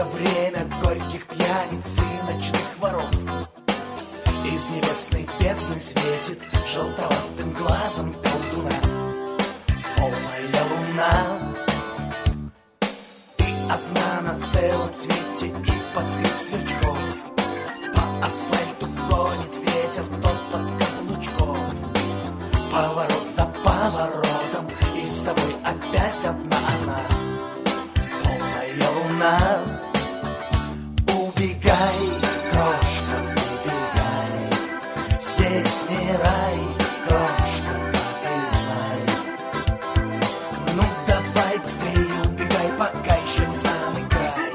Это время горьких пьяниц и ночных воров. Из небесной бездны светит желтоватым глазом колдуна полная луна. И одна на целом свете, и под скрип сверчков по асфальту гонит ветер топот каблучков. Поворот за поворотом, и с тобой опять одна она, полная луна. Убегай, крошка, убегай, здесь не рай, крошка, так и знай. Ну давай быстрее убегай, пока еще не самый край.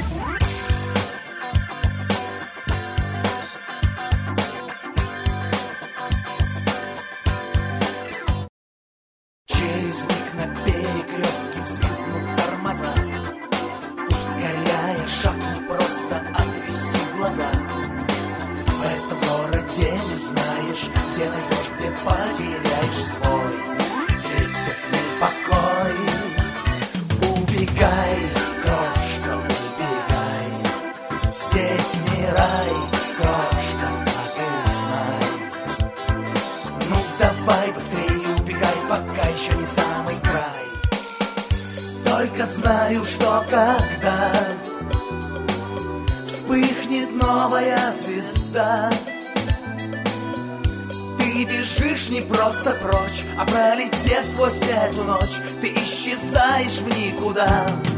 Через миг на перекрестке взвизгнут тормоза. Ускоряя шаг, не просто отвести глаза. В этом городе не знаешь, где найдешь, где потеряешь свой трепетный покой. Убегай, крошка, убегай, здесь не рай, крошка, так и знай. Ну давай быстрее убегай, пока еще не самый край. Только знаю, что когда вспыхнет новая звезда, ты бежишь не просто прочь, а пролетев сквозь эту ночь, ты исчезаешь в никуда.